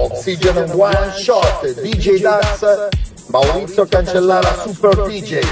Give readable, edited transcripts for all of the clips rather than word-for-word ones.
Oxygen One Shot, DJ Dax, Maurizio Cancellara, Super DJ.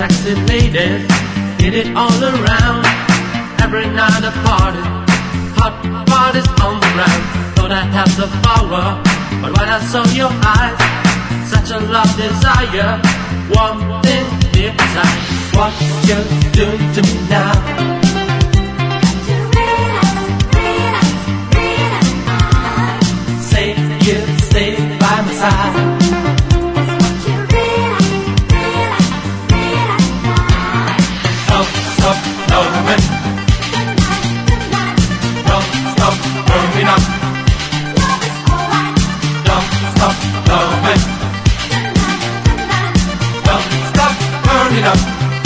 sexy ladies did it all around. Every night a party, hot parties on the ground. Thought I had the power, but when I saw your eyes, such a love desire, one thing deep inside. What you doing to me now? Say you stay by my side. Don't stop loving. Don't stop burning up. Don't stop loving. Don't stop burning up.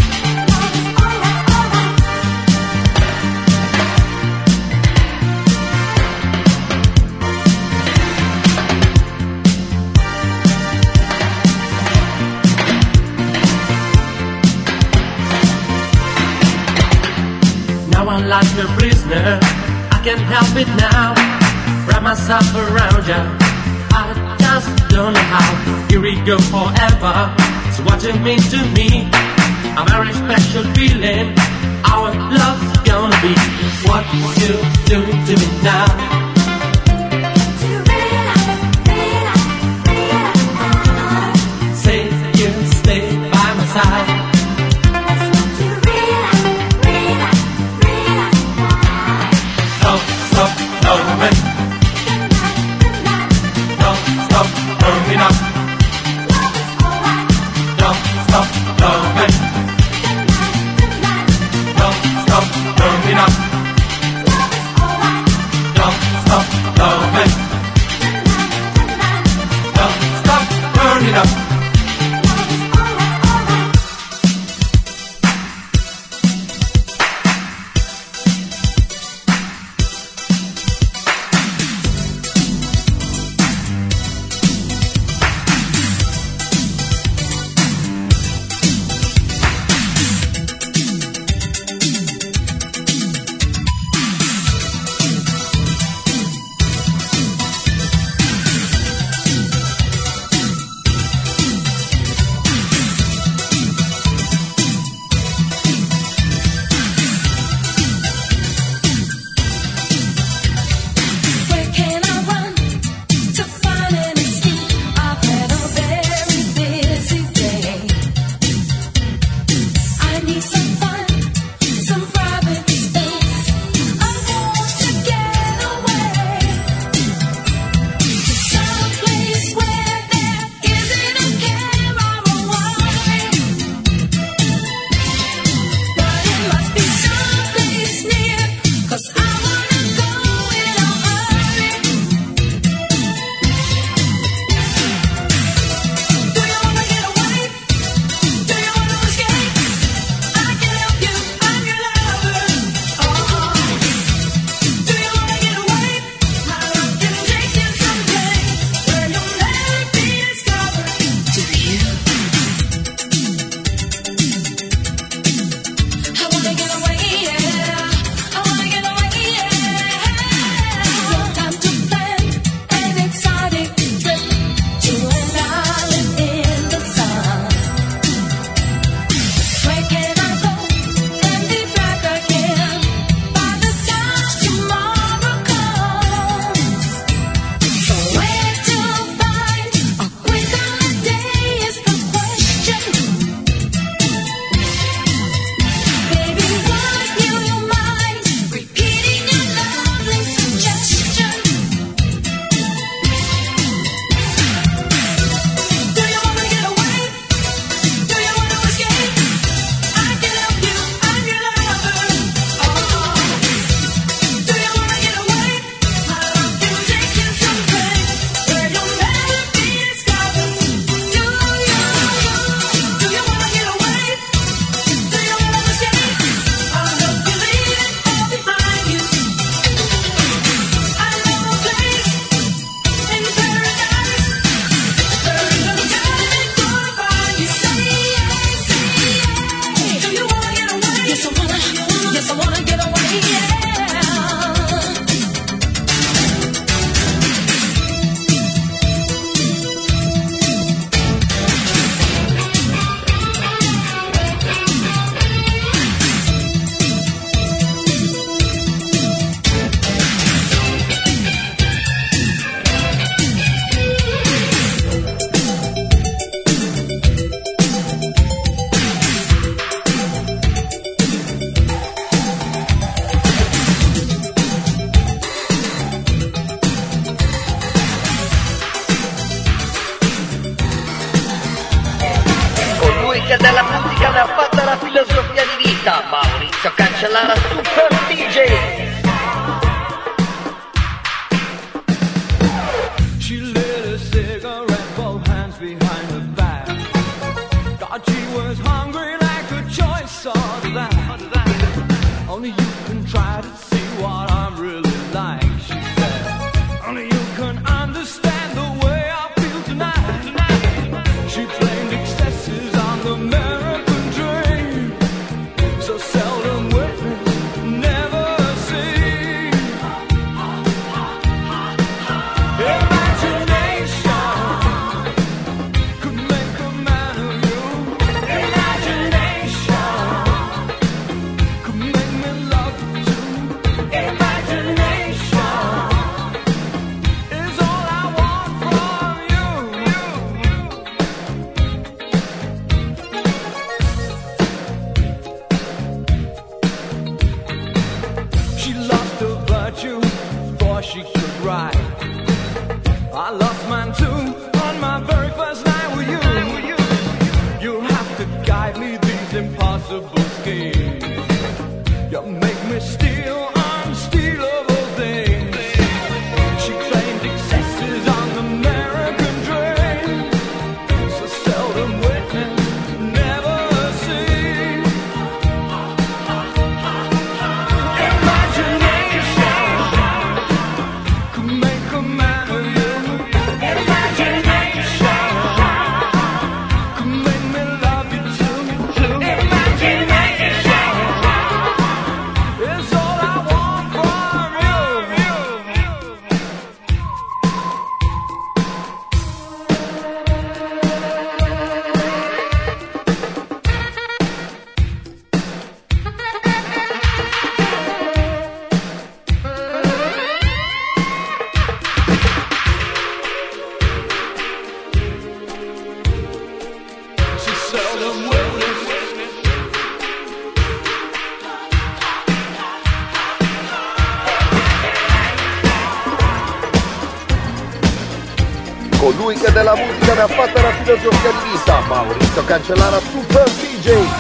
Now I'm like a prisoner, I can't help it now. Wrap myself around you, I just don't know how. Here we go forever, so what you mean to me, a very special feeling. Our love's gonna be what you doing to me now. Say you stay by my side. Don't stop loving. Don't stop burning up. Don't stop loving. Don't stop burning up. Don't e della musica ne ha fatta la filosofia di vita. Maurizio Cancellara, Super DJ. She lit a cigarette, both hands behind her back. Thought she was hungry like a choice of that. Only you can try to see what I'm really like, she said. Only you can understand the way I feel tonight. She blamed excesses on the American dream. So seldom witnessed, never seen. Imagination could make a man of you. Imagination could make me love you too. Imagination is all I want from you. She lost her virtue before she could ride. I lost mine too on my very first night with you. You'll have to guide me these impossible schemes. You make me steal unstealable things. She claimed excesses on the American dream. So seldom witnessed, never seen. Imagination could make a man of you. Imagination could make me love you too. Imagination is all I want from you. She seldom witnessed. Colui che della musica ne ha fatta la filosofia di vita, Maurizio Cancellara, Super DJ.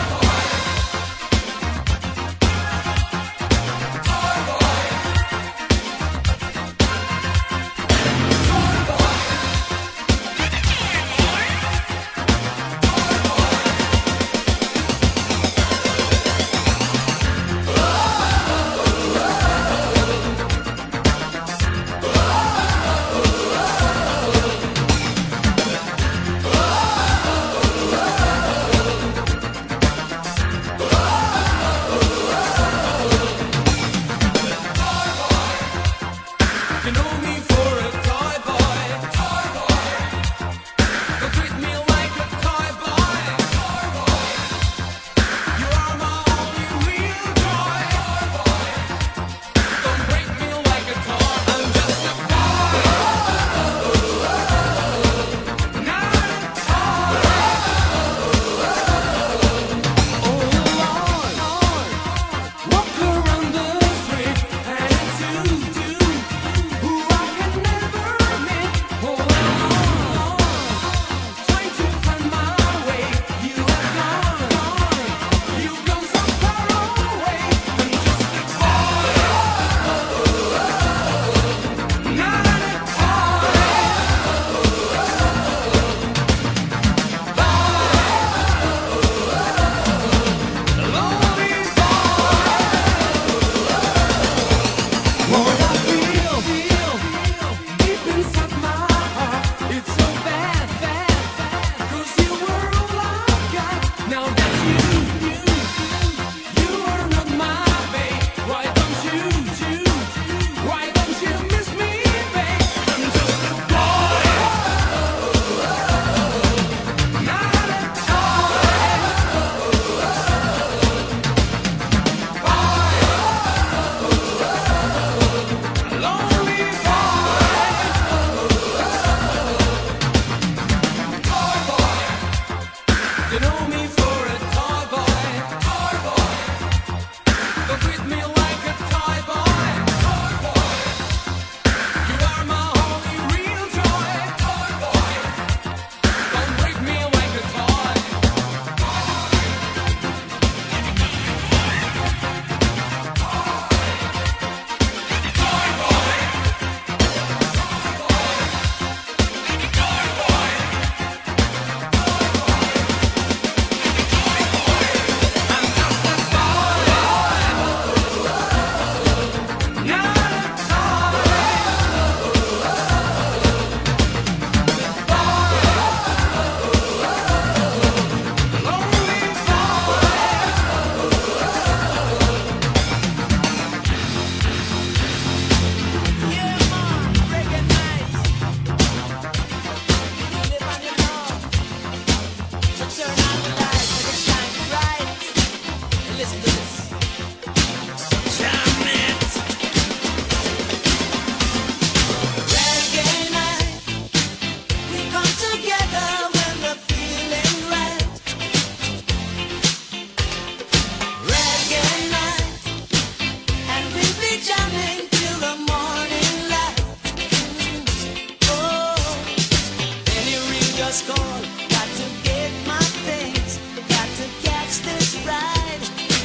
just call. Got to get my things, got to catch this ride.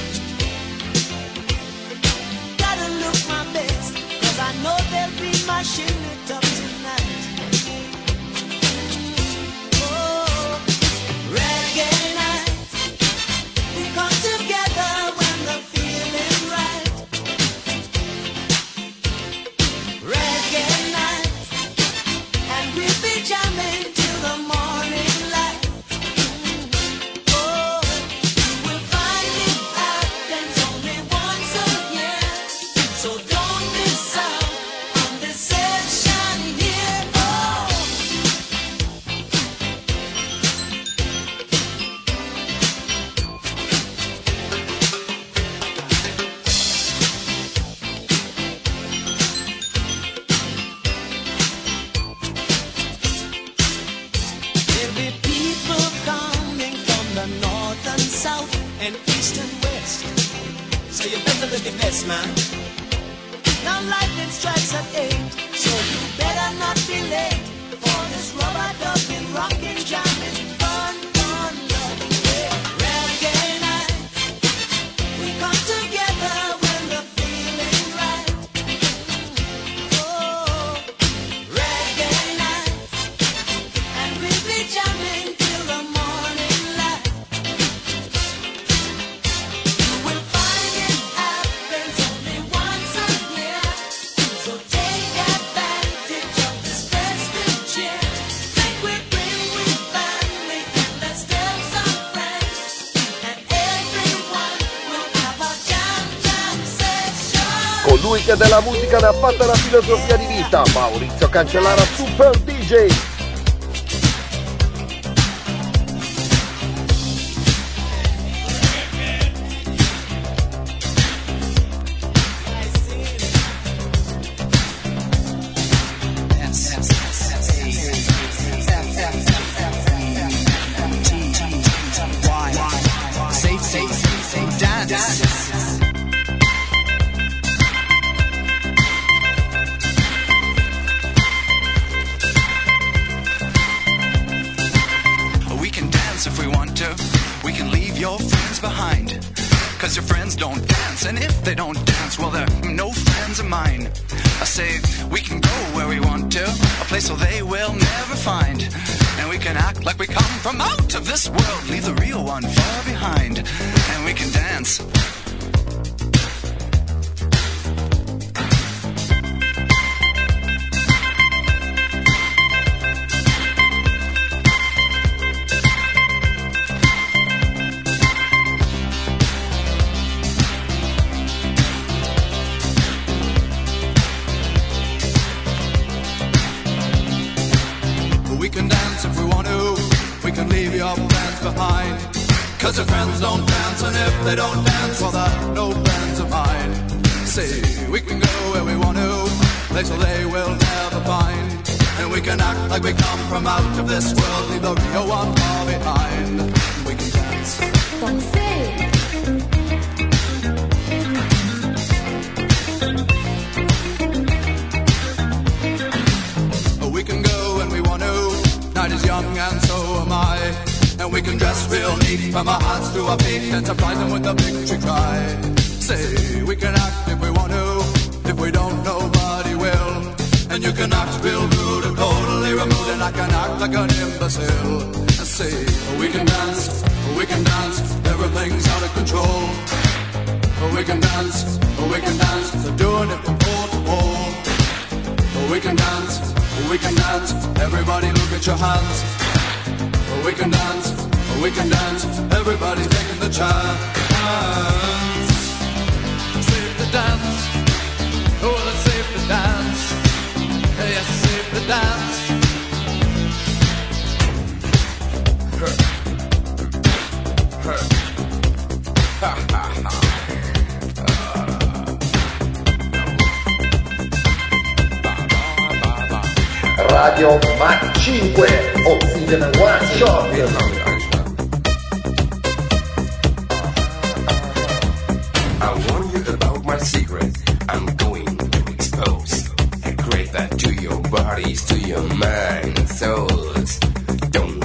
Gotta look my best, 'cause I know they'll be mashing it up tonight. Oh, reggae night, we come together when the feeling's right. Reggae night, and we'll be jamming till the morning light. Oh, you will find it happens only once a year, so don't miss out on this session here. Oh. There'll be people coming from the north and south and east and west, so you better look your best, man. Now lightning strikes at 8, so you better not be late for this rubber ducking, rocking, jamming, fun, fun, loving day. Reggae night, we come together when the feeling's right. Oh, reggae night, and we'll be jamming till the morning light. You will find it happens only once a year, so take advantage of this festive cheer. Think we bring with family and let's tell some friends, and everyone will have a jam session. Colui che della musica ne ha fatta una filosofia di vita, Maurizio Cancellara, Super DJ. We can dance if we want to. We can leave your friends behind. 'Cause your friends don't dance. And if they don't dance, well, they're no friends of mine. I say we can go where we want to, a place where they will never find. And we can act like we come from out of this world, leave the real one far behind. And we can dance. We can dance if we want to. We can leave your friends behind. 'Cause your friends don't dance, and if they don't dance, well, they're no friends of mine. See, we can go where we want to, place where they will never find. And we can act like we come from out of this world, leave the real one far behind. We can dance. We can go when we want to. Night is young and so am I. And we can dress real neat from our hearts to our feet and surprise them with a victory cry. Say, we can act if we want to. If we don't, nobody will. And you can act real rude or totally removed, and I can act like an imbecile. And say, we can dance, everything's out of control. We can dance, they're doing it from pole to pole. We can dance, everybody look at your hands. We can dance, everybody's taking the chance. Save the dance, oh, let's save the dance. Yes, save the dance. Ha ha ha. Radio Mach 5, Oxygen One Shot. I warn you about my secret. I'm going to expose. I create that to your bodies, to your mind, souls. Don't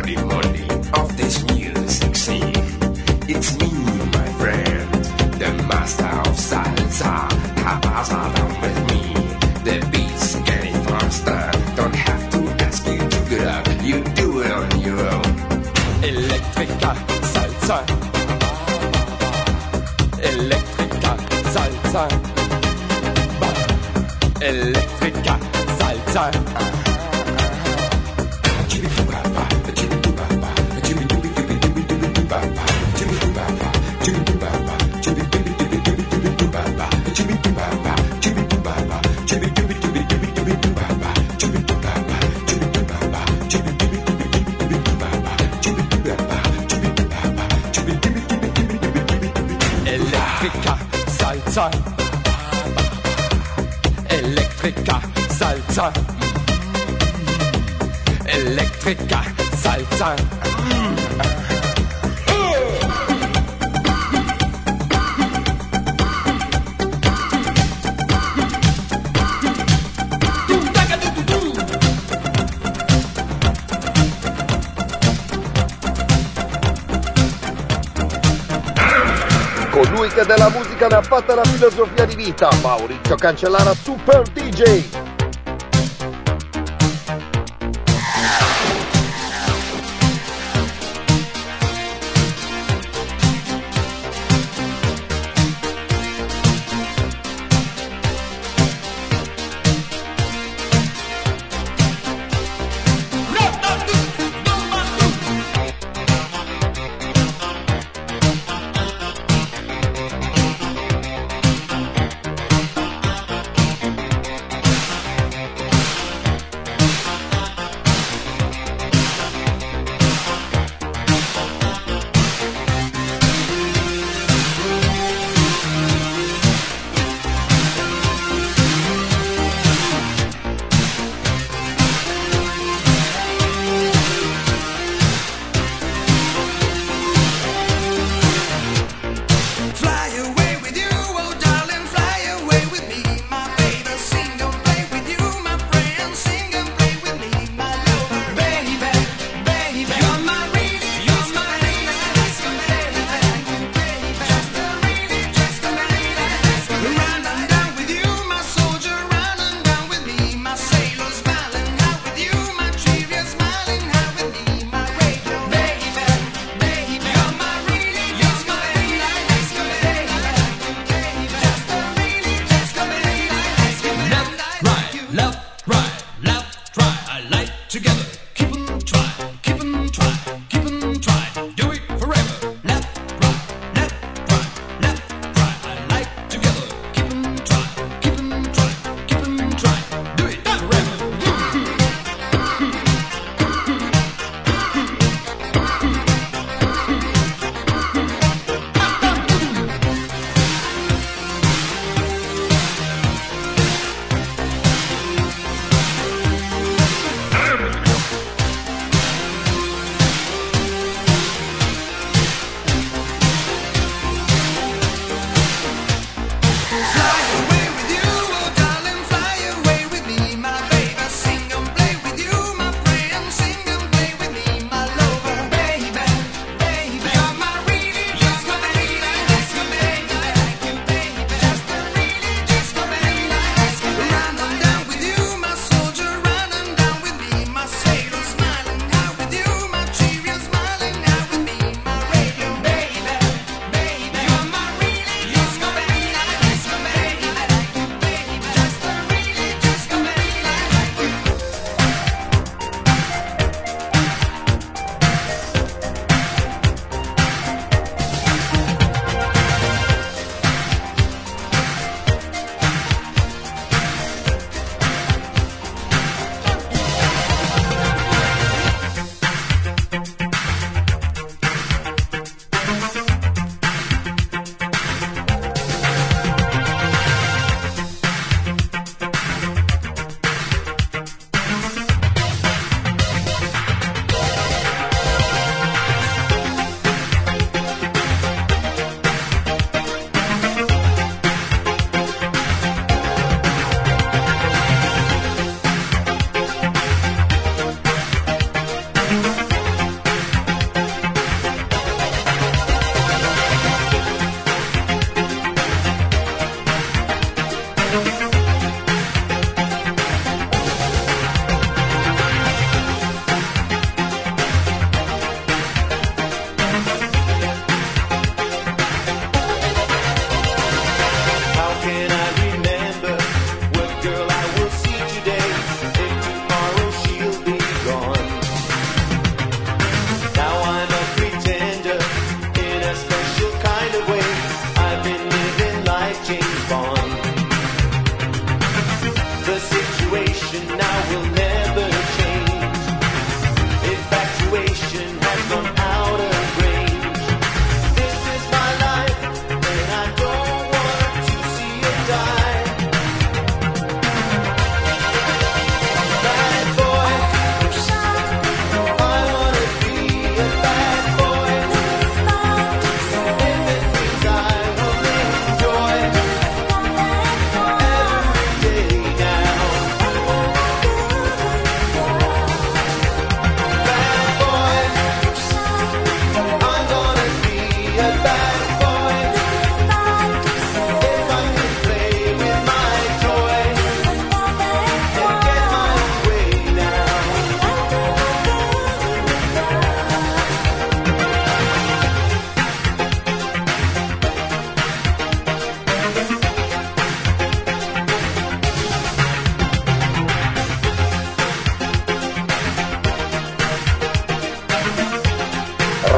the money of this music scene. It's me, my friend, the master of salsa. Cabasa down with me. The beat's getting faster. Don't have to ask you to get up. You do it on your own. Electrica salsa. Electrica salsa. Electrica salsa. Electrica salsa. Electrica salsa. Electrica salsa. Colui che della musica ne ha fatta la filosofia di vita, Maurizio Cancellara, Super DJ.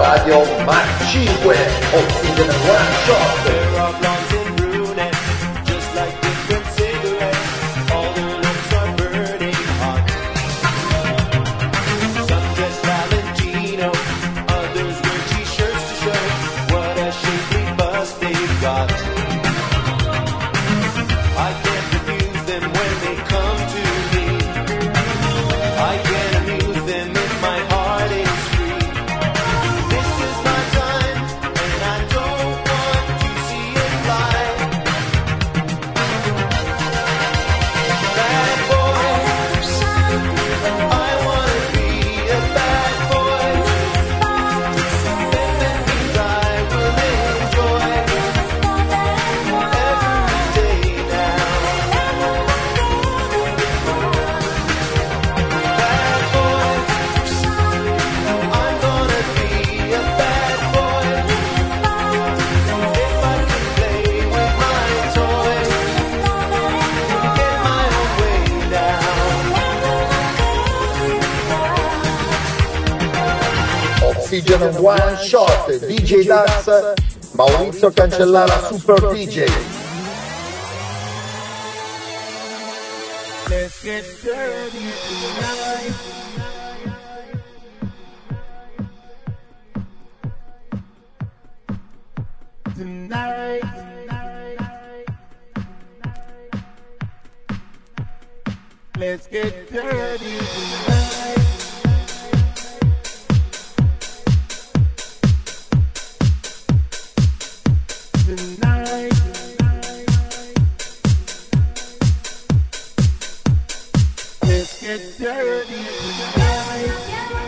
Radio Mark 5, Oxygen One Shot. There are blondes and brunettes, just like different cigarettes. All their lips are burning hot. Some dress Valentino, others wear t-shirts to show what a shapely bust they've got. I can't refuse them when they come to me. I can't amuse them if my heart is free. This is my time, and I don't want to see it fly. Bad boy, I wanna be a bad boy. Then that means I will enjoy every day now. Bad boy, I'm gonna be a bad boy. If I can play with my toys, get my own way down. Oxygen One Shot, DJ Dax, Maurizio Cancellara, Super DJ. Let's get dirty tonight. Tonight. Let's get dirty tonight. Tonight. Let's get dirty tonight.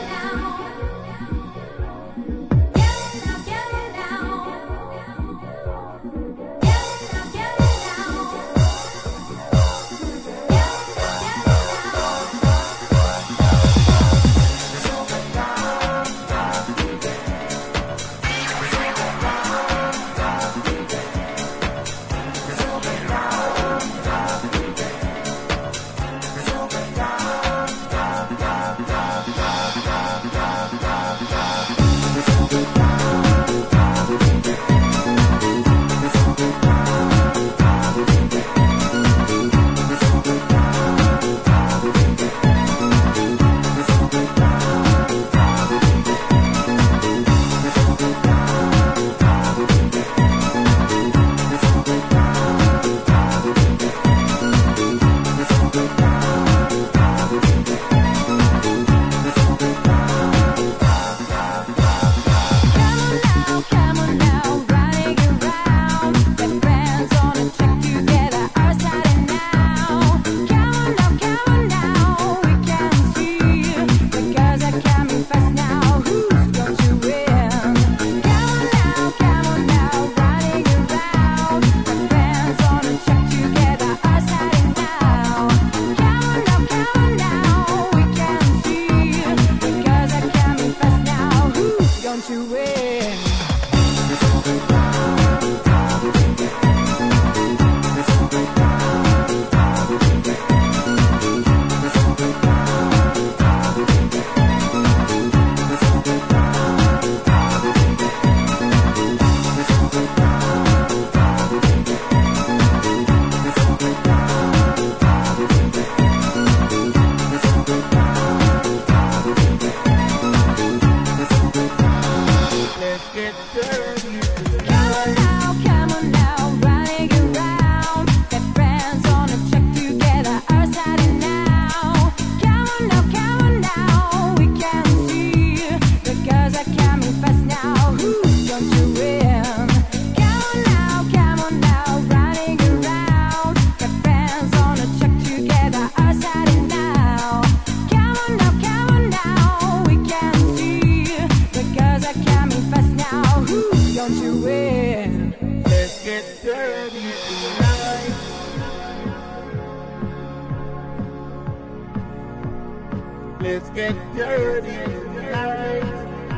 Let's get dirty tonight.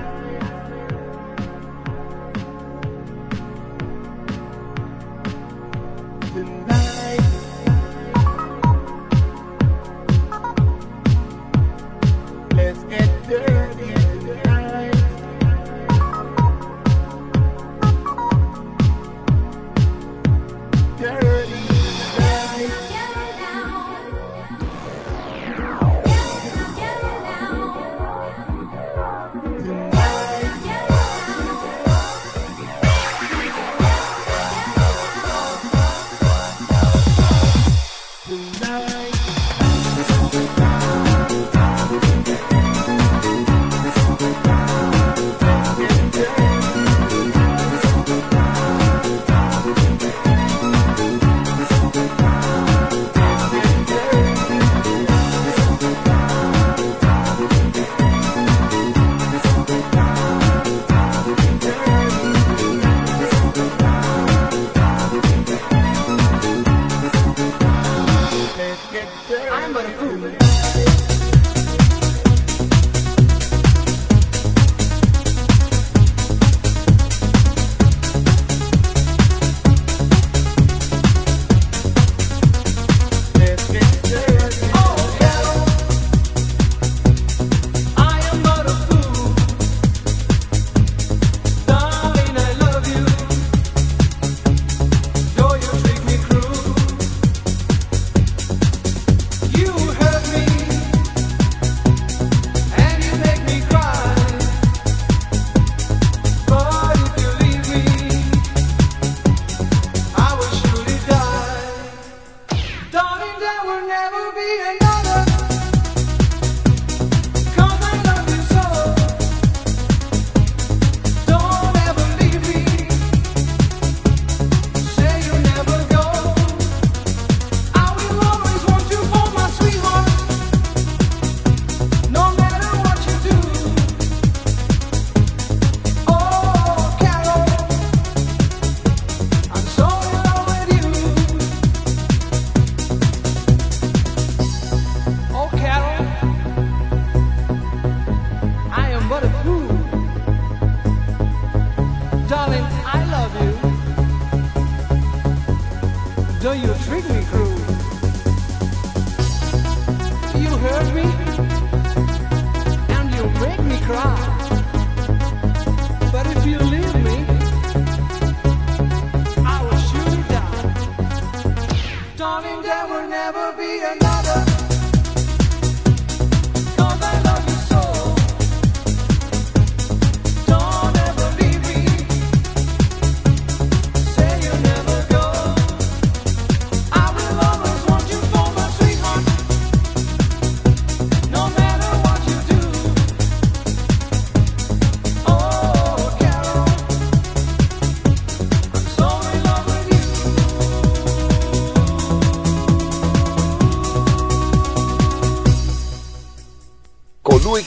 Tonight. Let's get dirty tonight.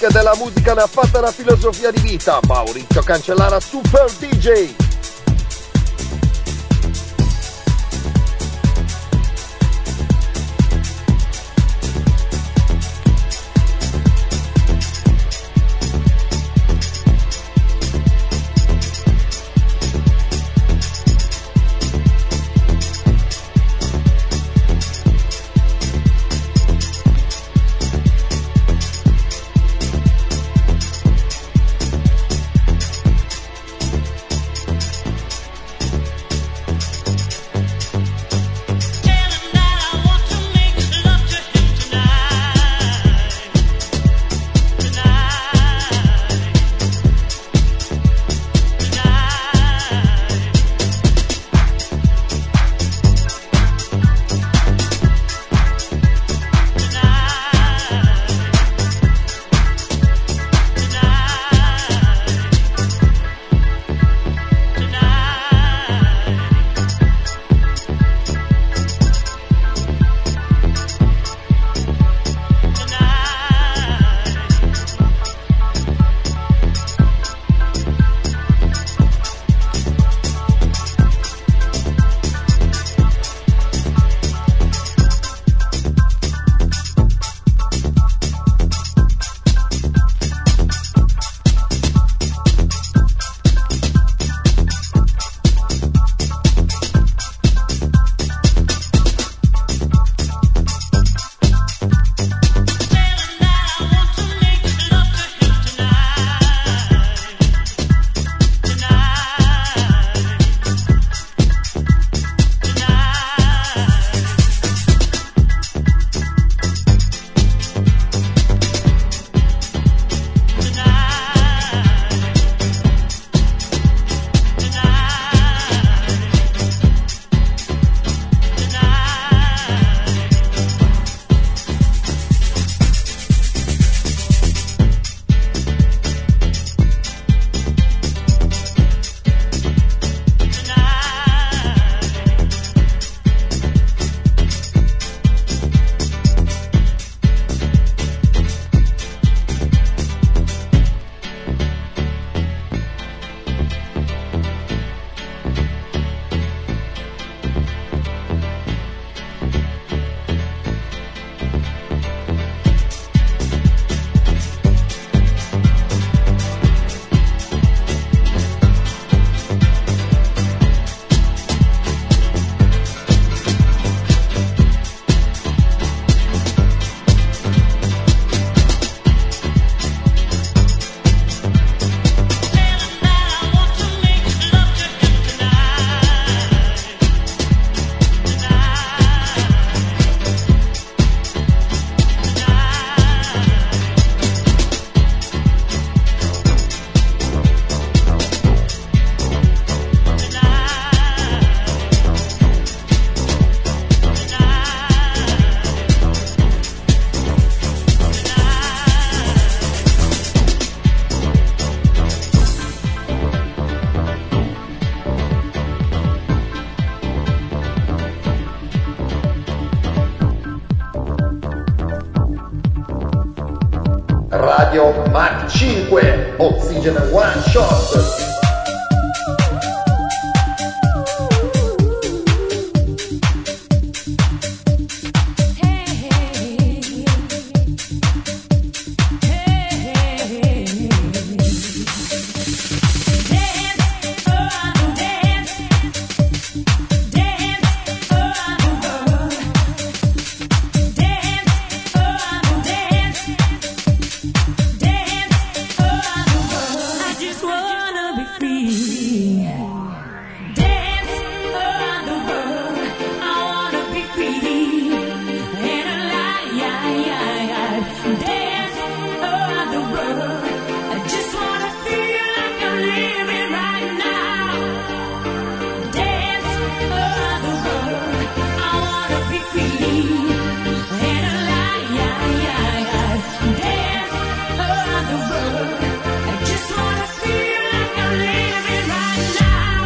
colui che della musica ne ha fatta una filosofia di vita, Maurizio Cancellara, Super DJ. Radio Mach 5, Oxygen One Shot. I just wanna feel like I'm living right now.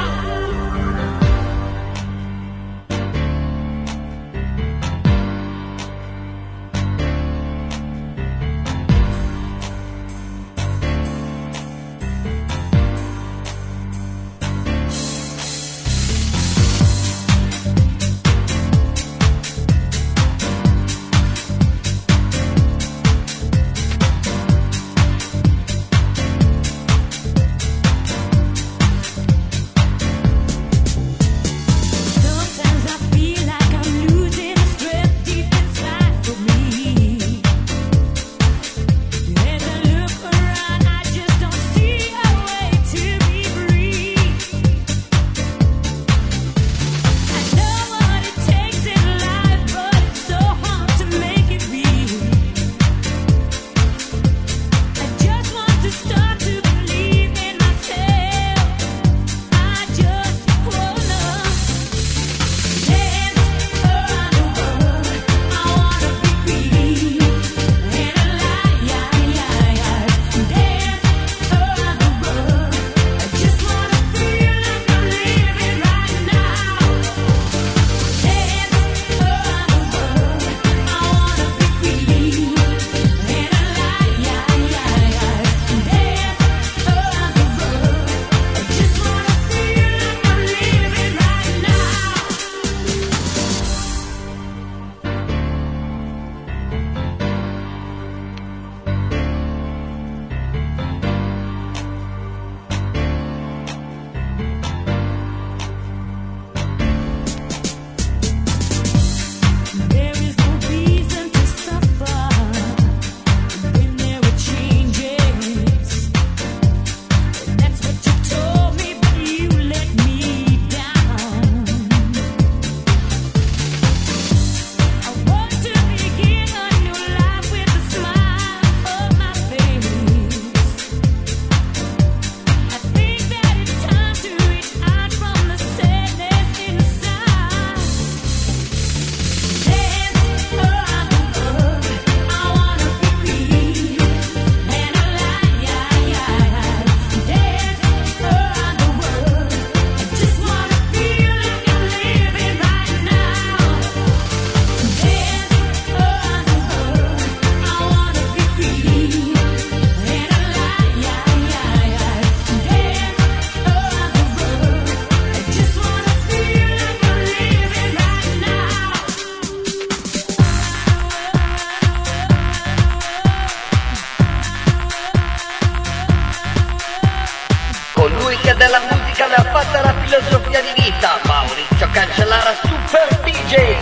filosofia di vita, Maurizio Cancellara, Super DJ.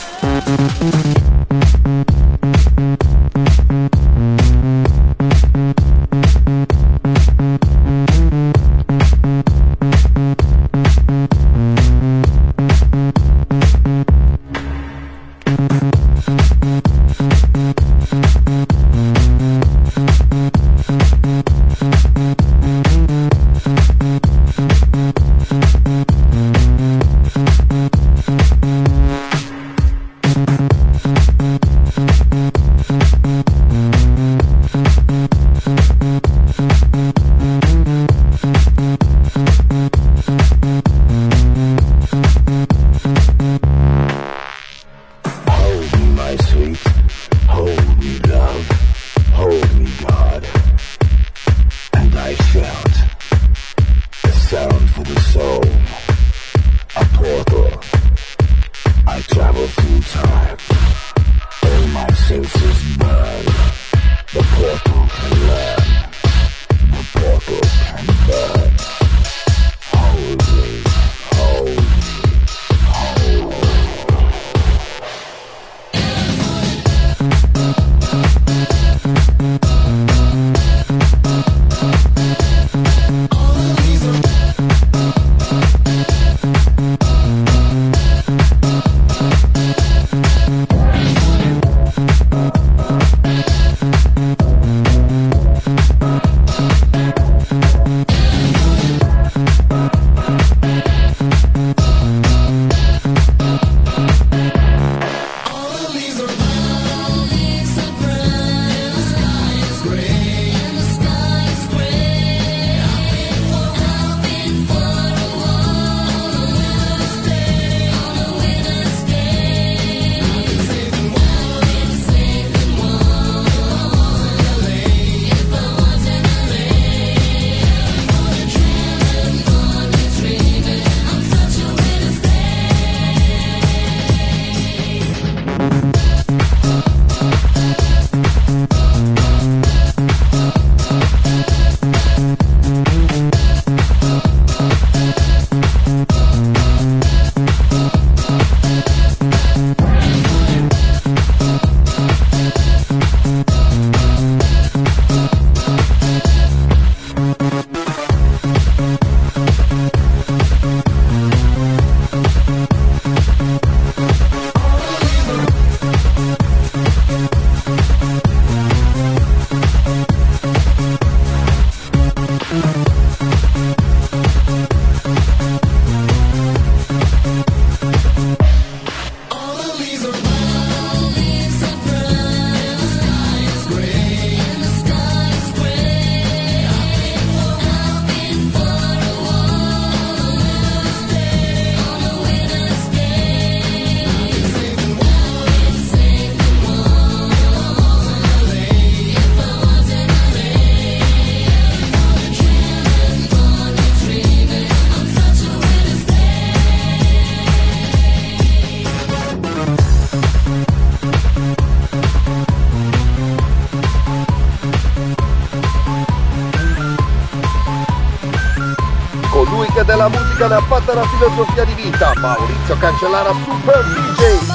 Colui che della musica ne ha fatta una filosofia di vita, Maurizio Cancellara, Super DJ.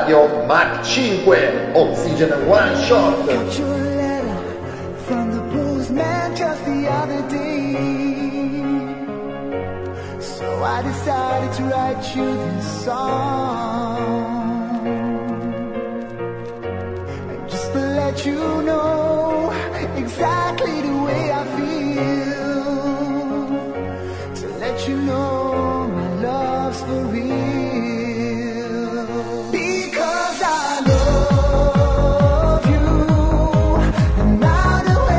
radio Mach 5, Oxygen One Shot. Got your letter from the postman just the other day. So I decided to write you this song. And just to let you know exactly the way I feel. To let you know my love's for real. Because I love you, and I'll do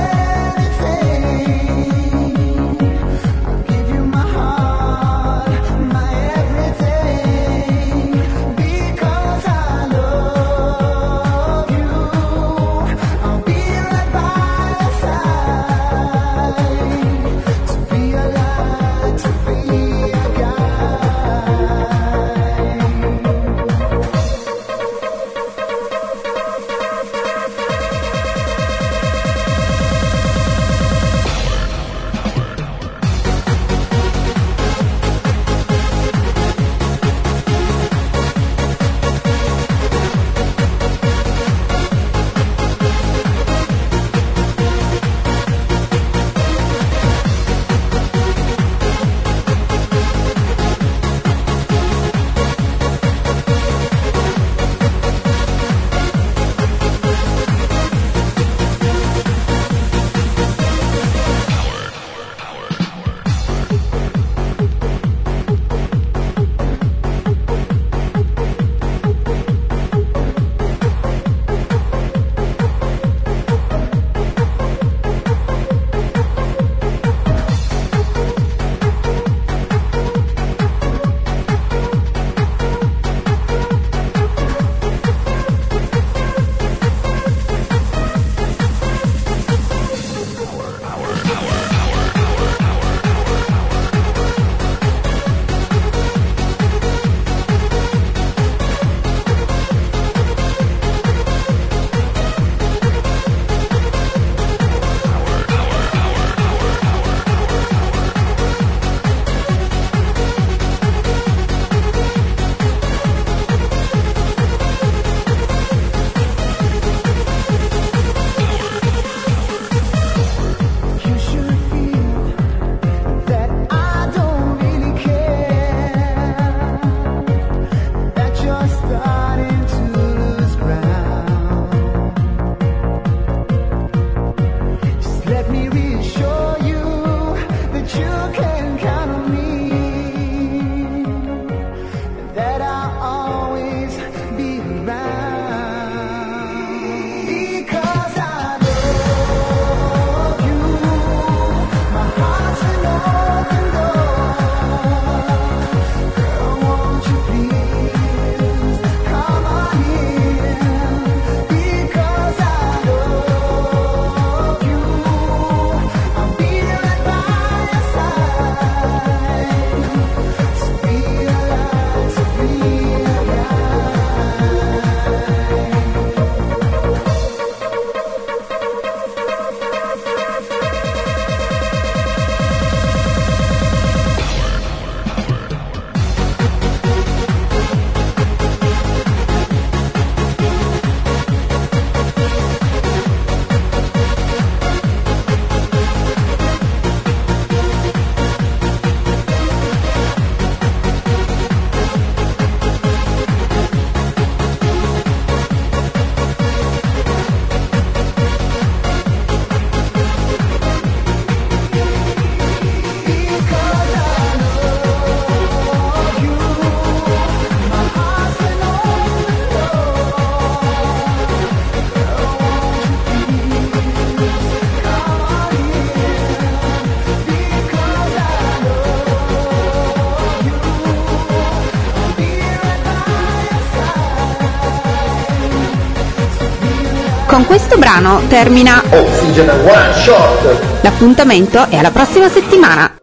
anything. I'll give you my heart, my everything. Because I love you, I'll be right by your side. To be a light, to be a guide. You should feel that I don't really care, that you're starting to lose ground. Just let me reassure you that you can count on me, and that I'll always be around. Because I love you, my heart's an open door. Girl, won't you please come on in? Because I love you, I'll be right by your side. So be alive, so be alive. Because I love you, my heart's an open door. Girl, won't you please come on in? Because I love you, I'll be right by your side. Con questo brano termina Oxygen One Shot. l'appuntamento e alla prossima settimana.